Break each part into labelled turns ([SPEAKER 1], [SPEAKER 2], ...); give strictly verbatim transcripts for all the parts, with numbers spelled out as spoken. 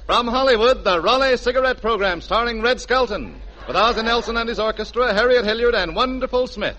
[SPEAKER 1] From Hollywood, the Raleigh Cigarette Program starring Red Skelton, with Ozzie Nelson and his orchestra, Harriet Hilliard, and Wonderful Smith.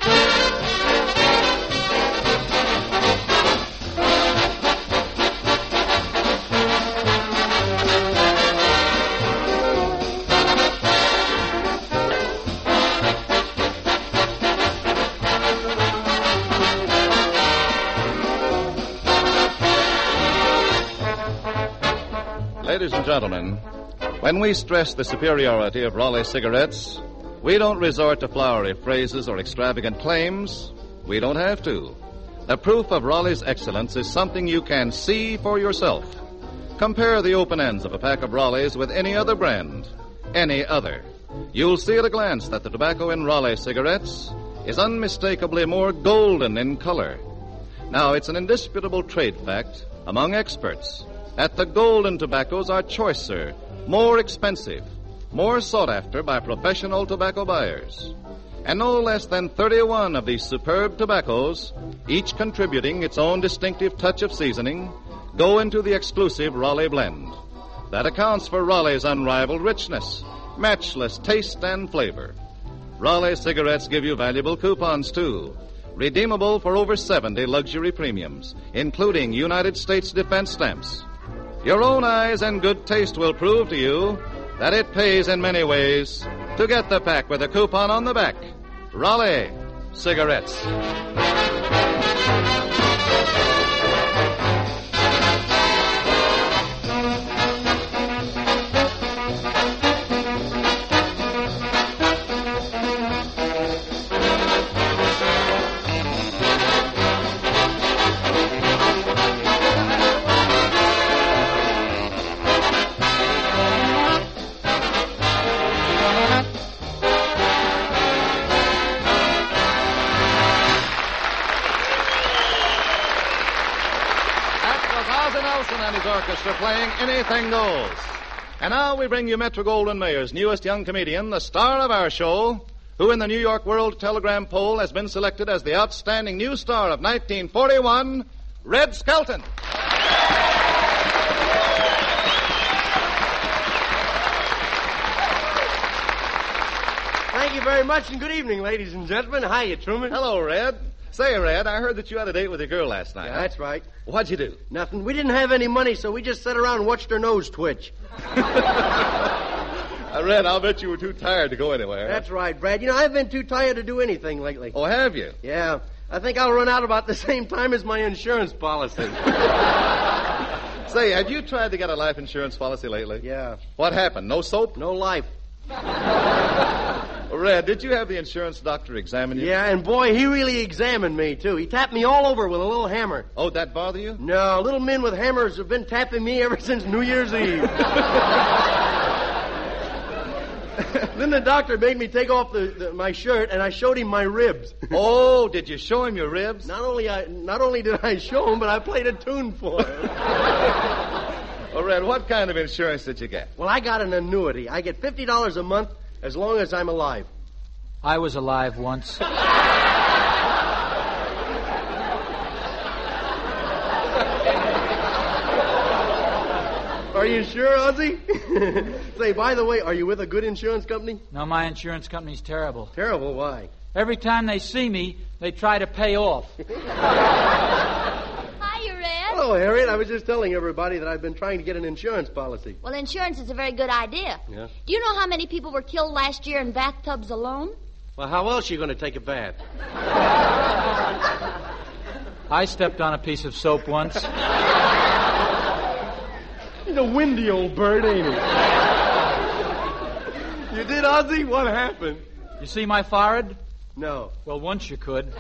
[SPEAKER 1] Ladies and gentlemen, when we stress the superiority of Raleigh cigarettes, we don't resort to flowery phrases or extravagant claims. We don't have to. The proof of Raleigh's excellence is something you can see for yourself. Compare the open ends of a pack of Raleighs with any other brand, any other. You'll see at a glance that the tobacco in Raleigh cigarettes is unmistakably more golden in color. Now, it's an indisputable trade fact among experts that the golden tobaccos are choicer, more expensive, more sought after by professional tobacco buyers. And no less than thirty-one of these superb tobaccos, each contributing its own distinctive touch of seasoning, go into the exclusive Raleigh blend. That accounts for Raleigh's unrivaled richness, matchless taste and flavor. Raleigh cigarettes give you valuable coupons, too, redeemable for over seventy luxury premiums, including United States Defense stamps. Your own eyes and good taste will prove to you that it pays in many ways to get the pack with a coupon on the back. Raleigh cigarettes. And his orchestra playing Anything Goes. And now we bring you Metro-Goldwyn-Mayer's newest young comedian, the star of our show, who in the New York World Telegram poll has been selected as the outstanding new star of nineteen forty-one, Red Skelton.
[SPEAKER 2] Thank you very much, and good evening, ladies and gentlemen. Hiya, Truman.
[SPEAKER 1] Hello, Red. Say, Red, I heard that you had a date with your girl last night.
[SPEAKER 2] Yeah,
[SPEAKER 1] huh?
[SPEAKER 2] that's right.
[SPEAKER 1] What'd you do?
[SPEAKER 2] Nothing. We didn't have any money, so we just sat around and watched her nose twitch.
[SPEAKER 1] uh, Red, I'll bet you were too tired to go anywhere.
[SPEAKER 2] That's right, Brad. You know, I've been too tired to do anything lately.
[SPEAKER 1] Oh, have you?
[SPEAKER 2] Yeah. I think I'll run out about the same time as my insurance policy.
[SPEAKER 1] Say, have you tried to get a life insurance policy lately?
[SPEAKER 2] Yeah.
[SPEAKER 1] What happened? No soap?
[SPEAKER 2] No life.
[SPEAKER 1] Red, did you have the insurance doctor examine you?
[SPEAKER 2] Yeah, and boy, he really examined me, too. He tapped me all over with a little hammer.
[SPEAKER 1] Oh, that bother you?
[SPEAKER 2] No, little men with hammers have been tapping me ever since New Year's Eve. Then the doctor made me take off the, the, my shirt, and I showed him my ribs.
[SPEAKER 1] Oh, did you show him your ribs?
[SPEAKER 2] Not only I, not only did I show him, but I played a tune for him.
[SPEAKER 1] Well, Red, what kind of insurance did you get?
[SPEAKER 2] Well, I got an annuity. I get fifty dollars a month as long as I'm alive.
[SPEAKER 3] I was alive once.
[SPEAKER 2] Are you sure, Ozzie? Say, by the way, are you with a good insurance company?
[SPEAKER 3] No, my insurance company's terrible.
[SPEAKER 2] Terrible? Why?
[SPEAKER 3] Every time they see me, they try to pay off.
[SPEAKER 4] Hiya, Red.
[SPEAKER 2] Hello, Harriet. I was just telling everybody that I've been trying to get an insurance policy.
[SPEAKER 4] Well, insurance is a very good idea.
[SPEAKER 2] Yeah?
[SPEAKER 4] Do you know how many people were killed last year in bathtubs alone?
[SPEAKER 2] Well, how else are you going to take a bath?
[SPEAKER 3] I stepped on a piece of soap once.
[SPEAKER 2] He's a windy old bird, ain't he? You did, Ozzie? What happened?
[SPEAKER 3] You see my forehead?
[SPEAKER 2] No.
[SPEAKER 3] Well, once you could.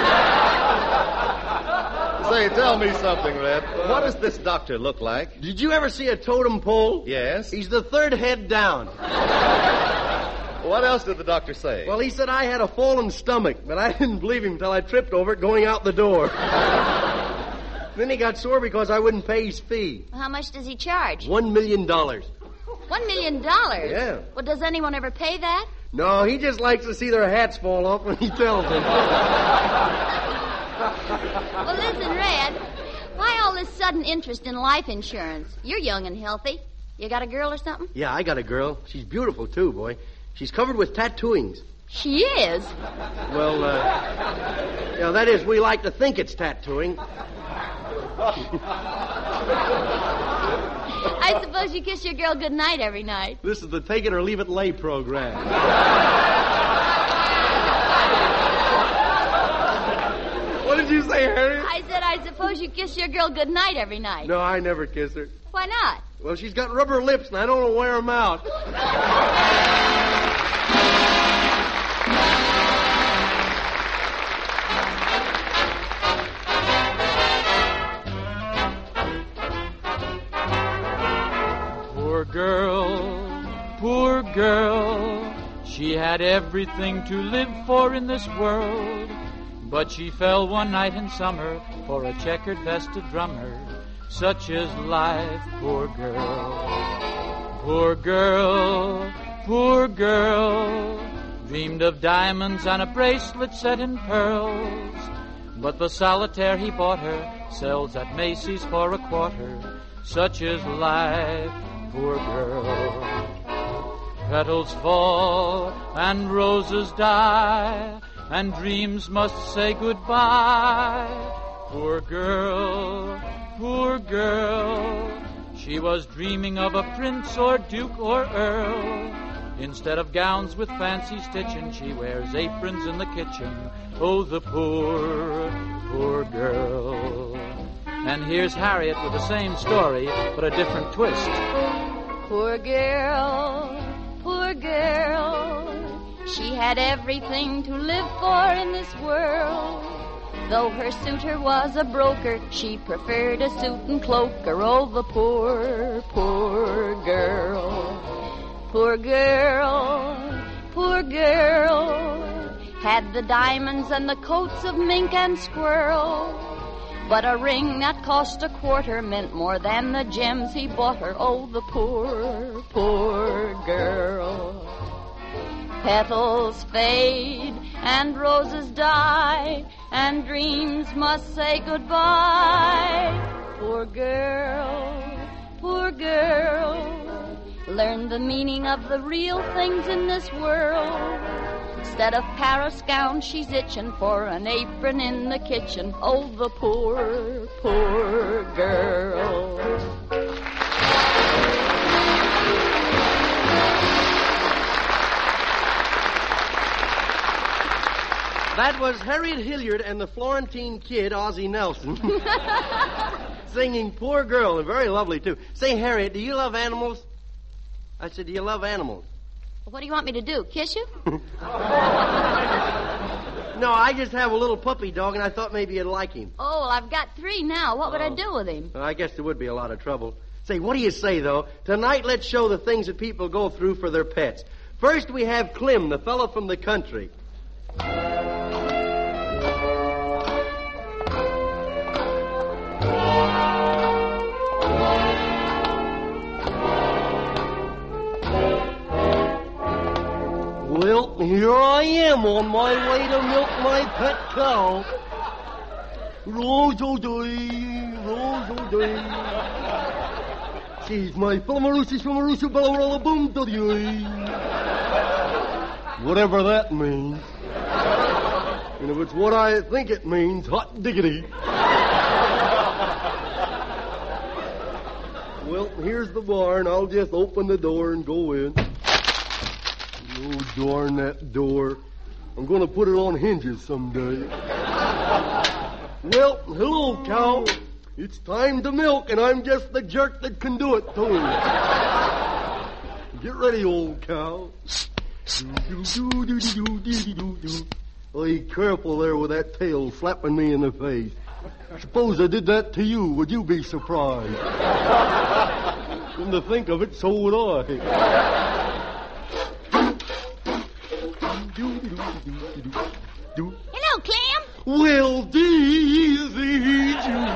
[SPEAKER 1] Say, tell me something, Red. What does this doctor look like?
[SPEAKER 2] Did you ever see a totem pole?
[SPEAKER 1] Yes.
[SPEAKER 2] He's the third head down.
[SPEAKER 1] What else did the doctor say?
[SPEAKER 2] Well, he said I had a fallen stomach, but I didn't believe him until I tripped over it going out the door. Then he got sore because I wouldn't pay his fee.
[SPEAKER 4] How much does he charge?
[SPEAKER 2] One million dollars.
[SPEAKER 4] One million dollars?
[SPEAKER 2] Yeah.
[SPEAKER 4] Well, does anyone ever pay that?
[SPEAKER 2] No, he just likes to see their hats fall off when he tells them.
[SPEAKER 4] Well, listen, Red, why all this sudden interest in life insurance? You're young and healthy. You got a girl or something?
[SPEAKER 2] Yeah, I got a girl. She's beautiful, too, boy. She's covered with tattooings.
[SPEAKER 4] She is.
[SPEAKER 2] Well, uh... yeah, that is, we like to think it's tattooing.
[SPEAKER 4] I suppose you kiss your girl goodnight every night.
[SPEAKER 2] This is the take it or leave it lay program. What did you say, Harry?
[SPEAKER 4] I said I suppose you kiss your girl goodnight every night.
[SPEAKER 2] No, I never kiss her.
[SPEAKER 4] Why not?
[SPEAKER 2] Well, she's got rubber lips, and I don't want to wear them out.
[SPEAKER 3] Poor girl, poor girl, she had everything to live for in this world. But she fell one night in summer for a checkered vested drummer. Such is life, poor girl. Poor girl, poor girl, dreamed of diamonds and a bracelet set in pearls. But the solitaire he bought her sells at Macy's for a quarter. Such is life, poor girl. Petals fall and roses die, and dreams must say goodbye. Poor girl, poor girl, she was dreaming of a prince or duke or earl. Instead of gowns with fancy stitching, she wears aprons in the kitchen. Oh, the poor, poor girl. And here's Harriet with the same story, but a different twist.
[SPEAKER 4] Poor girl, poor girl, she had everything to live for in this world. Though her suitor was a broker, she preferred a suit and cloaker. Oh, the poor, poor girl. Poor girl, poor girl, had the diamonds and the coats of mink and squirrel. But a ring that cost a quarter meant more than the gems he bought her. Oh, the poor, poor girl. Petals fade and roses die, and dreams must say goodbye. Poor girl, poor girl, learn the meaning of the real things in this world. Instead of Paris gown, she's itching for an apron in the kitchen. Oh, the poor, poor girl.
[SPEAKER 2] That was Harriet Hilliard and the Florentine Kid, Ozzie Nelson, singing Poor Girl, and very lovely, too. Say, Harriet, do you love animals? I said, do you love animals?
[SPEAKER 4] What do you want me to do, kiss you?
[SPEAKER 2] No, I just have a little puppy dog, and I thought maybe you'd like him.
[SPEAKER 4] Oh, well, I've got three now. What would
[SPEAKER 2] Oh.
[SPEAKER 4] I do with him?
[SPEAKER 2] Well, I guess there would be a lot of trouble. Say, what do you say, though? Tonight, let's show the things that people go through for their pets. First, we have Clem, the fellow from the country. Well, here I am on my way to milk my pet cow. Rose-o-day, rose-o-day. She's my Filamarusis from Marusa Bella Boom W. Whatever that means. And if it's what I think it means, hot diggity. Well, here's the barn. I'll just open the door and go in. Oh, darn that door. I'm going to put it on hinges someday. Well, hello, cow. It's time to milk, and I'm just the jerk that can do it, too. Get ready, old cow. Hey, careful there with that tail slapping me in the face. Suppose I did that to you, would you be surprised? Come to think of it, so would I.
[SPEAKER 4] Hello, Clem.
[SPEAKER 2] Well, Daisy June.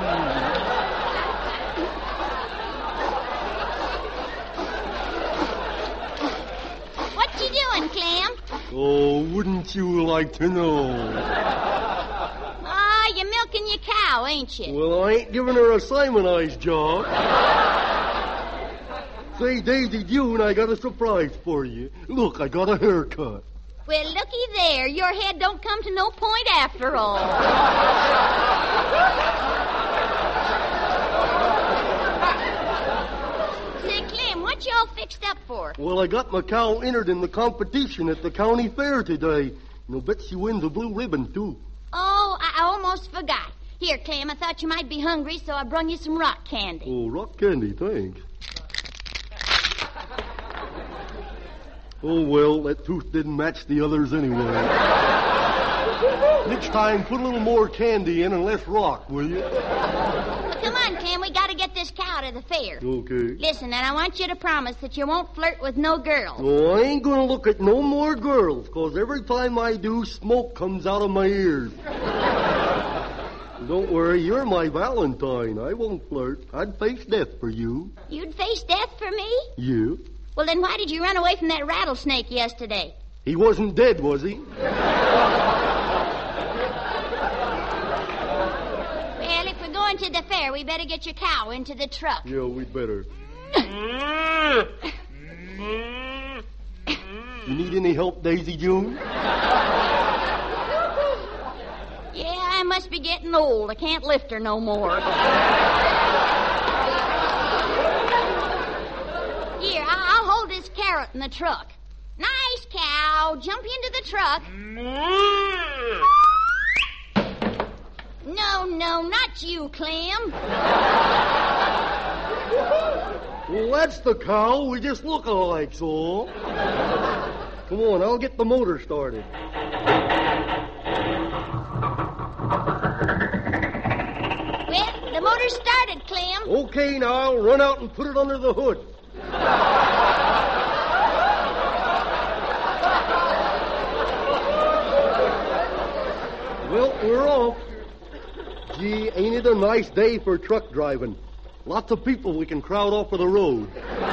[SPEAKER 4] What you doing, Clem?
[SPEAKER 2] Oh, wouldn't you like to know?
[SPEAKER 4] Ah, you're milking your cow, ain't you?
[SPEAKER 2] Well, I ain't giving her a Simonized job. Say, Say, Daisy June, I got a surprise for you. Look, I got a haircut.
[SPEAKER 4] Well, looky there. Your head don't come to no point after all. Say, Clem, what y'all fixed up for?
[SPEAKER 2] Well, I got my cow entered in the competition at the county fair today. And I'll bet she wins a blue ribbon, too.
[SPEAKER 4] Oh, I almost forgot. Here, Clem, I thought you might be hungry, so I brung you some rock candy.
[SPEAKER 2] Oh, rock candy, thanks. Oh, well, that tooth didn't match the others anyway. Next time, put a little more candy in and less rock, will you?
[SPEAKER 4] Well, come on, Clem, we gotta get this cow to the fair.
[SPEAKER 2] Okay.
[SPEAKER 4] Listen, and I want you to promise that you won't flirt with no girls.
[SPEAKER 2] Oh, I ain't gonna look at no more girls, 'cause every time I do, smoke comes out of my ears. Don't worry, you're my Valentine. I won't flirt. I'd face death for you.
[SPEAKER 4] You'd face death for me?
[SPEAKER 2] You?
[SPEAKER 4] Well, then why did you run away from that rattlesnake yesterday?
[SPEAKER 2] He wasn't dead, was he?
[SPEAKER 4] Well, if we're going to the fair, we better get your cow into the truck.
[SPEAKER 2] Yeah, we'd better. You need any help, Daisy June?
[SPEAKER 4] Yeah, I must be getting old. I can't lift her no more. Here, I'll hold this carrot in the truck. Nice cow. Jump into the truck. No, no, not you, Clem.
[SPEAKER 2] Well, that's the cow. We just look alike, so. Come on, I'll get the motor started.
[SPEAKER 4] Well, the motor started, Clem.
[SPEAKER 2] Okay, now I'll run out and put it under the hood. Well, we're off. Gee, ain't it a nice day for truck driving? Lots of people we can crowd off of the road.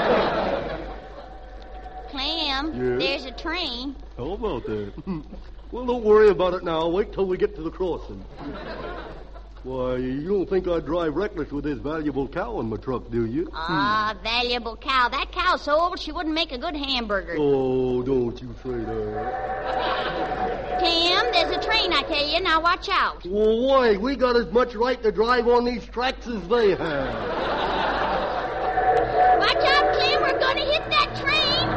[SPEAKER 4] Clem,
[SPEAKER 2] Yes?
[SPEAKER 4] there's a train.
[SPEAKER 2] How about that? Well, don't worry about it now. Wait till we get to the crossing. Why, you don't think I'd drive reckless with this valuable cow in my truck, do you?
[SPEAKER 4] Ah, valuable cow. That cow's so old she wouldn't make a good hamburger.
[SPEAKER 2] Oh, don't you say that.
[SPEAKER 4] Clem, there's a train, I tell you. Now watch out.
[SPEAKER 2] Well, why? We got as much right to drive on these tracks as they have.
[SPEAKER 4] Watch out, Clem. We're going to hit that train.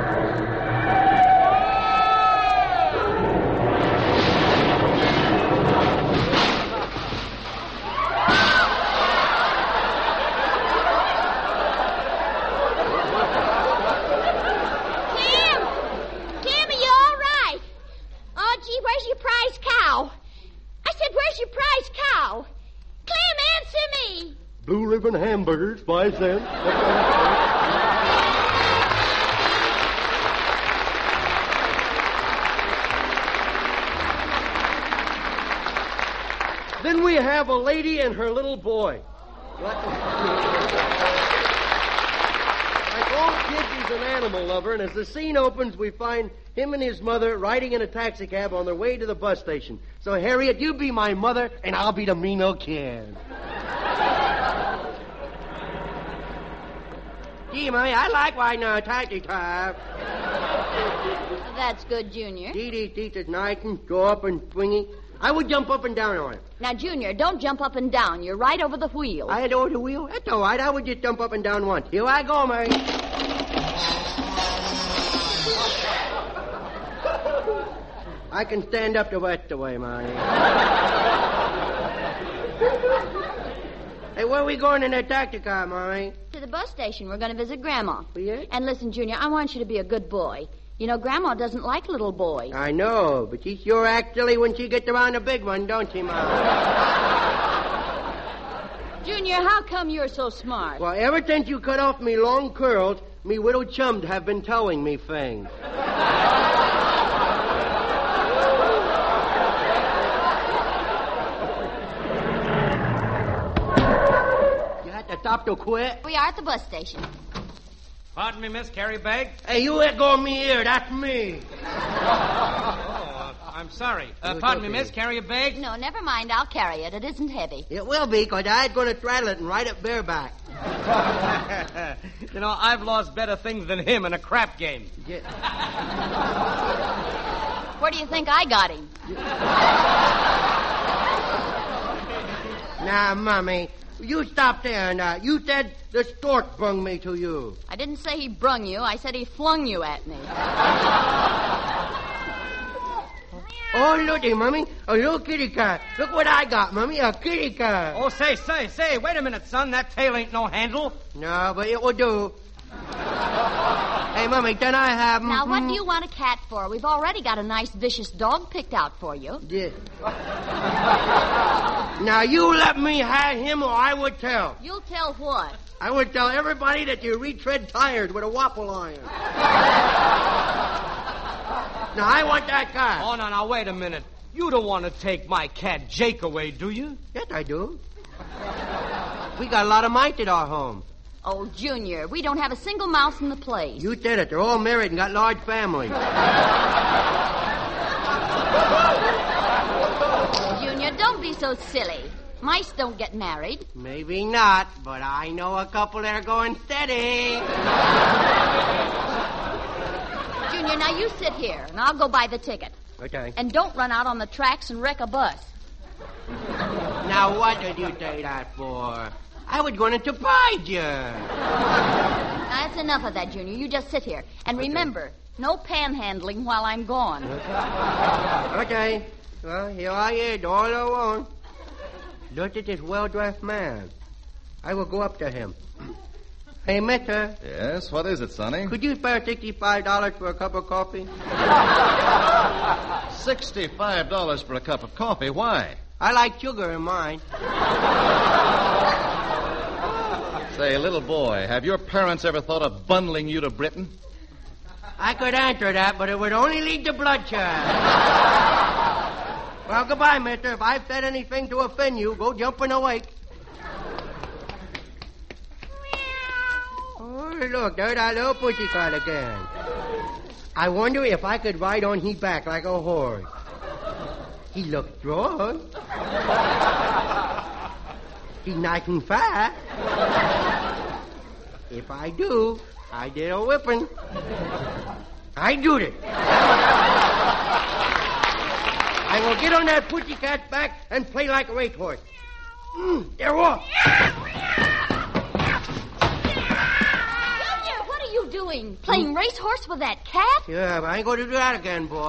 [SPEAKER 4] Where's your prize cow? I said, where's your prize cow? Clem, answer me.
[SPEAKER 2] Blue ribbon hamburgers, five cents.
[SPEAKER 5] Then we have a lady and her little boy. Like all kids, he's an animal lover, and as the scene opens, we find him and his mother riding in a taxicab on their way to the bus station. So, Harriet, you be my mother, and I'll be the mean old kid. Gee, Mommy, I like riding a taxicab.
[SPEAKER 4] That's good, Junior.
[SPEAKER 5] Dee dee dee, it's nice and go up and swingy. I would jump up and down on it.
[SPEAKER 4] Now, Junior, don't jump up and down. You're right over the wheel.
[SPEAKER 5] I had over the wheel? That's all right. I would just jump up and down once. Here I go, Mary. I can stand up the rest of the way, Mary. Hey, where are we going in that taxi car, Mary?
[SPEAKER 4] To the bus station. We're going to visit Grandma.
[SPEAKER 5] Yeah?
[SPEAKER 4] And listen, Junior, I want you to be a good boy. You know, Grandma doesn't like little boys.
[SPEAKER 5] I know, but she sure acts silly when she gets around a big one, don't she, Mom?
[SPEAKER 4] Junior, how come you're so smart?
[SPEAKER 5] Well, ever since you cut off me long curls, me widow chums have been telling me things. You had to stop to quit?
[SPEAKER 4] We are at the bus station.
[SPEAKER 6] Pardon me, miss, carry a bag?
[SPEAKER 5] Hey, you let go of me ear. That's me.
[SPEAKER 6] Oh, uh, I'm sorry. Uh, pardon me, miss, carry a bag?
[SPEAKER 4] No, never mind. I'll carry it. It isn't heavy.
[SPEAKER 5] It will be, because I was going to straddle it and ride it bareback.
[SPEAKER 6] You know, I've lost better things than him in a crap game.
[SPEAKER 5] Yeah.
[SPEAKER 4] Where do you think I got him?
[SPEAKER 5] Now, Mommy, you stop there. Now, you said the stork brung me to you.
[SPEAKER 4] I didn't say he brung you. I said he flung you at me.
[SPEAKER 5] Oh, looky, Mommy, a little kitty cat. Look what I got, Mommy, a kitty cat.
[SPEAKER 6] Oh, say, say, say, wait a minute, son. That tail ain't no handle.
[SPEAKER 5] No, but it will do. Hey, Mommy, can I have...
[SPEAKER 4] Now, what do you want a cat for? We've already got a nice, vicious dog picked out for you.
[SPEAKER 5] Yeah. Now, you let me have him or I would tell.
[SPEAKER 4] You'll tell what?
[SPEAKER 5] I would tell everybody that you retread tires with a waffle iron. Now, I want that cat.
[SPEAKER 6] Oh, no, now, wait a minute. You don't want to take my cat Jake away, do you?
[SPEAKER 5] Yes, I do. We got a lot of mice at our home.
[SPEAKER 4] Oh, Junior, we don't have a single mouse in the place.
[SPEAKER 5] You said it. They're all married and got large families.
[SPEAKER 4] Junior, don't be so silly. Mice don't get married.
[SPEAKER 5] Maybe not, but I know a couple that are going steady.
[SPEAKER 4] Junior, now you sit here, and I'll go buy the ticket.
[SPEAKER 5] Okay.
[SPEAKER 4] And don't run out on the tracks and wreck a bus.
[SPEAKER 5] Now, what did you say that for? I was going to surprise you.
[SPEAKER 4] Now, that's enough of that, Junior. You just sit here. And remember, no panhandling while I'm gone.
[SPEAKER 5] Okay. Well, here I is, all alone. Look at this well-dressed man. I will go up to him. Hey, mister.
[SPEAKER 1] Yes, what is it, Sonny?
[SPEAKER 5] Could you spare sixty-five dollars for a cup of coffee?
[SPEAKER 1] sixty-five dollars for a cup of coffee. Why?
[SPEAKER 5] I like sugar in mine.
[SPEAKER 1] Say, little boy, have your parents ever thought of bundling you to Britain?
[SPEAKER 5] I could answer that, but it would only lead to bloodshed. Well, goodbye, mister. If I've said anything to offend you, go jumping awake. Oh, look, there's that little pussycat again. I wonder if I could ride on his back like a horse. He looks strong. He's nice and fat. If I do, I did a whipping. I do it. I will get on that pussycat's back and play like a racehorse. Mm, they're off.
[SPEAKER 4] Junior, what are you doing? Playing racehorse with that cat?
[SPEAKER 5] Yeah, but I ain't going to do that again, boy.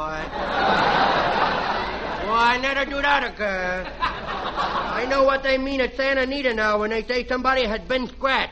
[SPEAKER 5] Boy, I never do that again. I know what they mean at Santa Anita now when they say somebody has been scratched.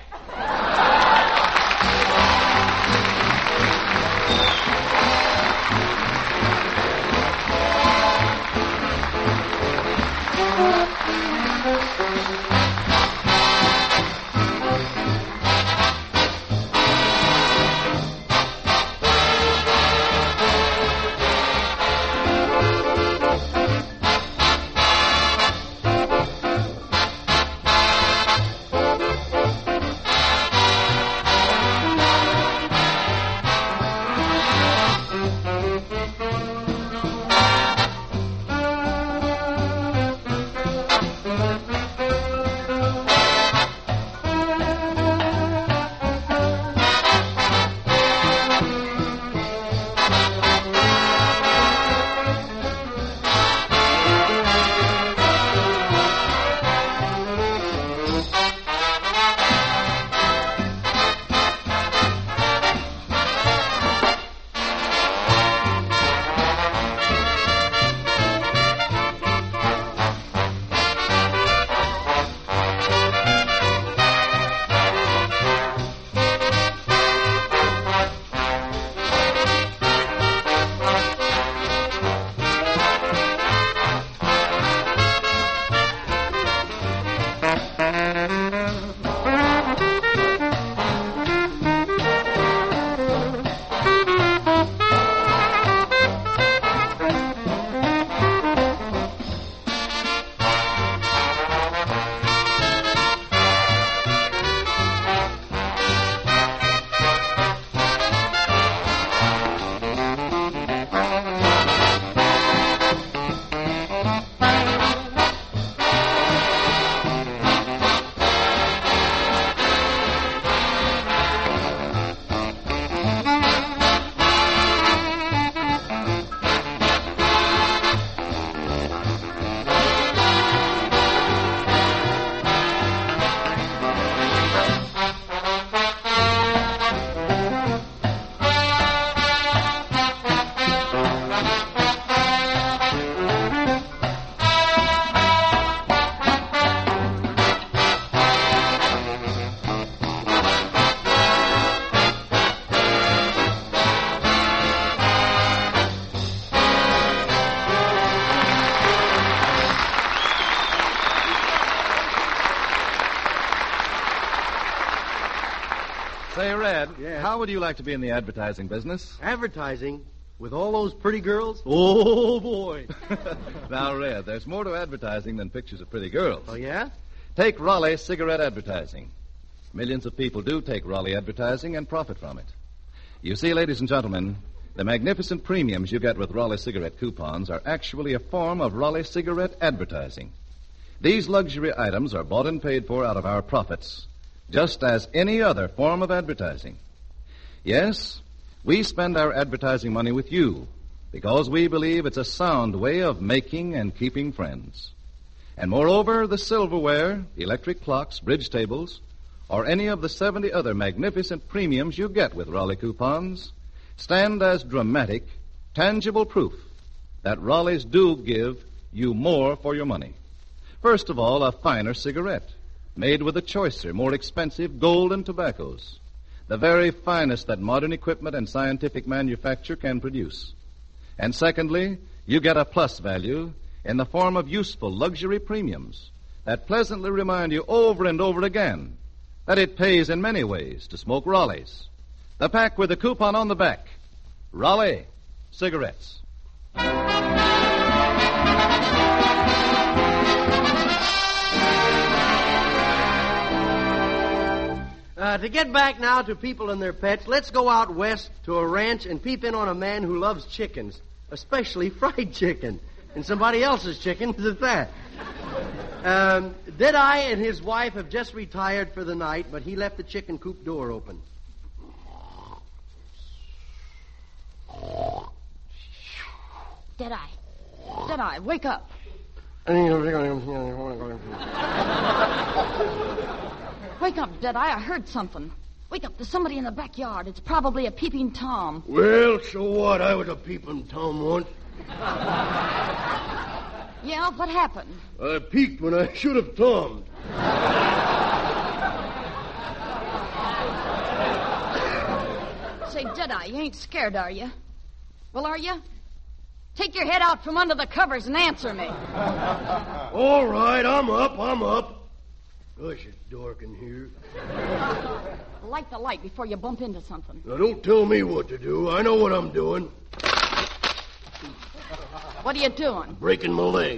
[SPEAKER 1] Say, Red,
[SPEAKER 5] Yeah.
[SPEAKER 1] how would you like to be in the advertising business?
[SPEAKER 5] Advertising with all those pretty girls? Oh, boy.
[SPEAKER 1] Now, Red, there's more to advertising than pictures of pretty girls.
[SPEAKER 5] Oh, yeah?
[SPEAKER 1] Take Raleigh cigarette advertising. Millions of people do take Raleigh advertising and profit from it. You see, ladies and gentlemen, the magnificent premiums you get with Raleigh cigarette coupons are actually a form of Raleigh cigarette advertising. These luxury items are bought and paid for out of our profits, just as any other form of advertising. Yes, we spend our advertising money with you because we believe it's a sound way of making and keeping friends. And moreover, the silverware, electric clocks, bridge tables, or any of the seventy other magnificent premiums you get with Raleigh coupons stand as dramatic, tangible proof that Raleighs do give you more for your money. First of all, a finer cigarette, made with the choicer, more expensive golden tobaccos, the very finest that modern equipment and scientific manufacture can produce. And secondly, you get a plus value in the form of useful luxury premiums that pleasantly remind you over and over again that it pays in many ways to smoke Raleighs. The pack with the coupon on the back. Raleigh cigarettes.
[SPEAKER 5] Uh, to get back now to people and their pets, let's go out west to a ranch and peep in on a man who loves chickens, especially fried chicken, and somebody else's chickens at that. Um, Deadeye and his wife have just retired for the night, but he left the chicken coop door open.
[SPEAKER 4] Deadeye. Deadeye, wake up. Wake up, Deadeye. I heard something. Wake up. There's somebody in the backyard. It's probably a peeping Tom.
[SPEAKER 2] Well, so what? I was a peeping Tom once.
[SPEAKER 4] Yeah, what happened?
[SPEAKER 2] I peeked when I should have Tommed.
[SPEAKER 4] Say, Deadeye, you ain't scared, are you? Well, are you? Take your head out from under the covers and answer me.
[SPEAKER 2] All right, I'm up, I'm up. Gosh, it's dark in here.
[SPEAKER 4] Light the light before you bump into something.
[SPEAKER 2] Now, don't tell me what to do. I know what I'm doing.
[SPEAKER 4] What are you doing?
[SPEAKER 2] Breaking my leg.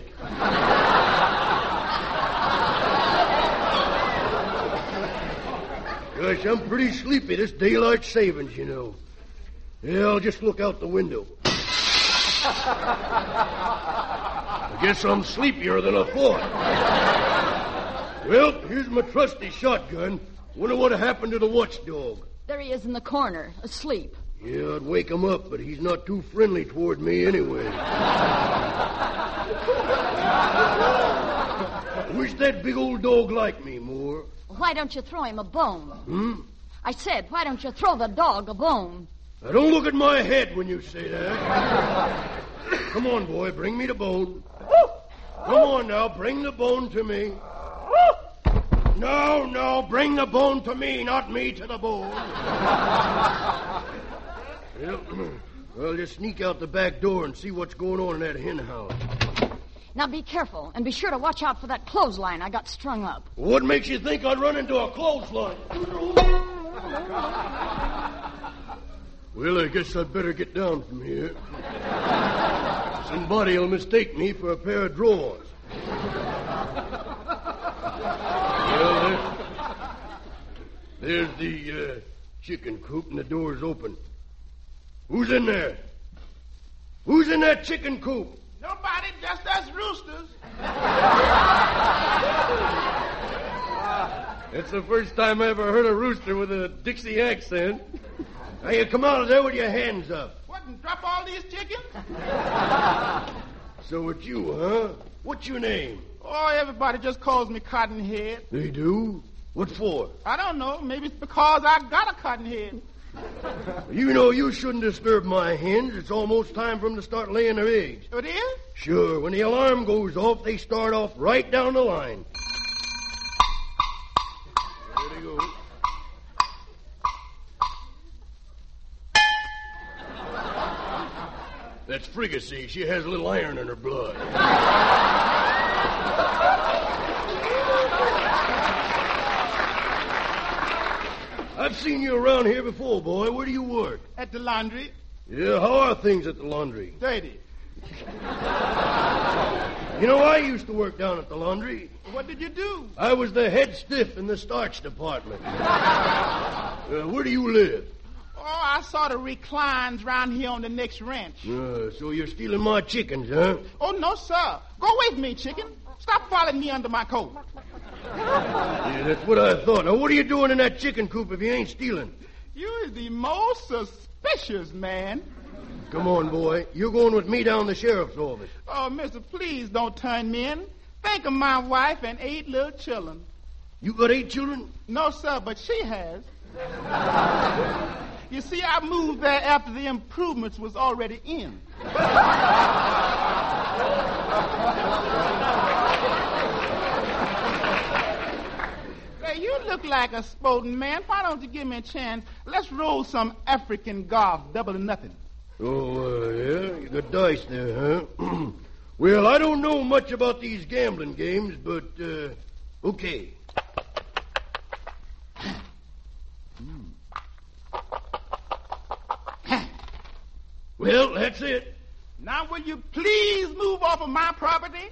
[SPEAKER 2] Gosh, I'm pretty sleepy. This daylight savings, you know. Yeah, I'll just look out the window. I guess I'm sleepier than I thought. Well, here's my trusty shotgun. Wonder what happened to the watchdog.
[SPEAKER 4] There he is in the corner, asleep.
[SPEAKER 2] Yeah, I'd wake him up, but he's not too friendly toward me anyway. I wish that big old dog liked me more.
[SPEAKER 4] Why don't you throw him a bone?
[SPEAKER 2] Hmm?
[SPEAKER 4] I said, why don't you throw the dog a bone?
[SPEAKER 2] Now, don't look at my head when you say that. Come on, boy, bring me the bone. Come on now, bring the bone to me. No, no, bring the bone to me, not me to the bone. Well, I'll just sneak out the back door and see what's going on in that hen house.
[SPEAKER 4] Now be careful, and be sure to watch out for that clothesline I got strung up.
[SPEAKER 2] What makes you think I'd run into a clothesline? Well, I guess I'd better get down from here. Somebody will mistake me for a pair of drawers. Well, there, there's the uh, chicken coop, and the door's open. Who's in there? Who's in that chicken coop?
[SPEAKER 7] Nobody, just us roosters.
[SPEAKER 2] It's the first time I ever heard a rooster with a Dixie accent. Now, you come out of there with your hands up.
[SPEAKER 7] What, and drop all these chickens?
[SPEAKER 2] So it's you, huh? What's your name?
[SPEAKER 7] Oh, everybody just calls me Cottonhead.
[SPEAKER 2] They do? What for?
[SPEAKER 7] I don't know. Maybe it's because I got a cotton head.
[SPEAKER 2] You know you shouldn't disturb my hens. It's almost time for them to start laying their eggs.
[SPEAKER 7] It is?
[SPEAKER 2] Sure, when the alarm goes off, they start off right down the line. There they go. That's Fricassee. She has a little iron in her blood. I've seen you around here before, boy. Where do you work?
[SPEAKER 7] At the laundry.
[SPEAKER 2] Yeah, how are things at the laundry?
[SPEAKER 7] Dirty.
[SPEAKER 2] You know, I used to work down at the laundry.
[SPEAKER 7] What did you do?
[SPEAKER 2] I was the head stiff in the starch department. uh, where do you live?
[SPEAKER 7] Oh, I saw the reclines round here on the next ranch.
[SPEAKER 2] Uh, so you're stealing my chickens, huh?
[SPEAKER 7] Oh, no, sir. Go away from me, chicken. Stop following me under my coat.
[SPEAKER 2] Yeah, that's what I thought. Now, what are you doing in that chicken coop if you ain't stealing?
[SPEAKER 7] You is the most suspicious man.
[SPEAKER 2] Come on, boy. You're going with me down the sheriff's office.
[SPEAKER 7] Oh, mister, please don't turn me in. Think of my wife and eight little children.
[SPEAKER 2] You got eight children?
[SPEAKER 7] No, sir, but she has. You see, I moved there after the improvements was already in. Say, you look like a sporting man. Why don't you give me a chance? Let's roll some African golf, double or nothing.
[SPEAKER 2] Oh, uh, yeah? You got dice there, huh? Well, I don't know much about these gambling games, but, uh, okay. Well, that's it.
[SPEAKER 7] Now, will you please move off of my property?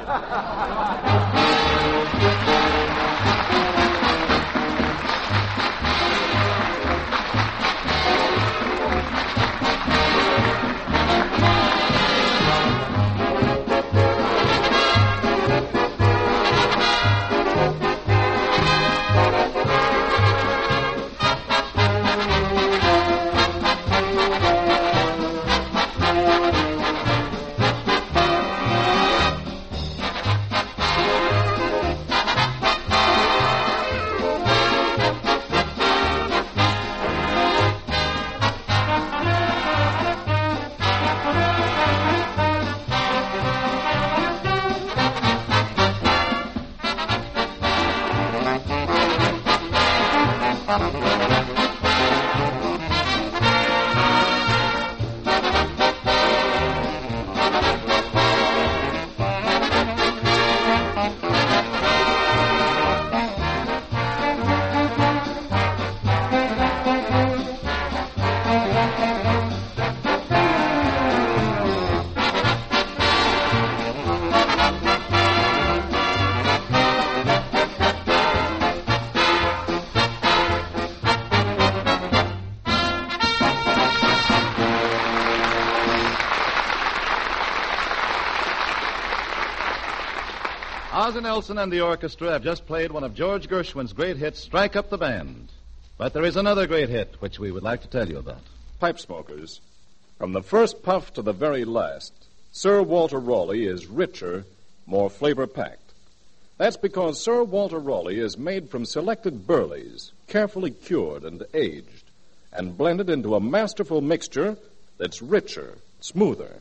[SPEAKER 1] Ozzie Nelson and the orchestra have just played one of George Gershwin's great hits, Strike Up the Band. But there is another great hit which we would like to tell you about.
[SPEAKER 8] Pipe smokers. From the first puff to the very last, Sir Walter Raleigh is richer, more flavor-packed. That's because Sir Walter Raleigh is made from selected burleys, carefully cured and aged, and blended into a masterful mixture that's richer, smoother.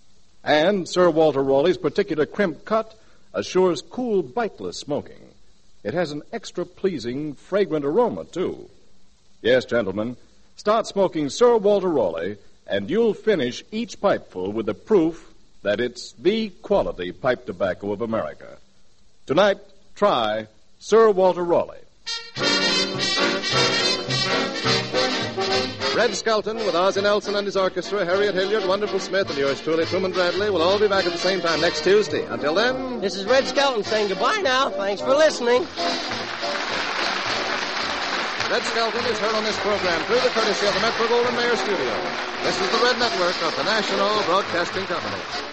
[SPEAKER 8] And Sir Walter Raleigh's particular crimp cut assures cool, biteless smoking. It has an extra pleasing, fragrant aroma, too. Yes, gentlemen, start smoking Sir Walter Raleigh, and you'll finish each pipeful with the proof that it's the quality pipe tobacco of America. Tonight, try Sir Walter Raleigh.
[SPEAKER 1] Red Skelton with Ozzie Nelson and his orchestra, Harriet Hilliard, Wonderful Smith, and yours truly, Truman Bradley, will all be back at the same time next Tuesday. Until then...
[SPEAKER 5] This is Red Skelton saying goodbye now. Thanks for listening.
[SPEAKER 1] Red Skelton is heard on this program through the courtesy of the Metro-Goldwyn-Mayer Studio. This is the Red Network of the National Broadcasting Company.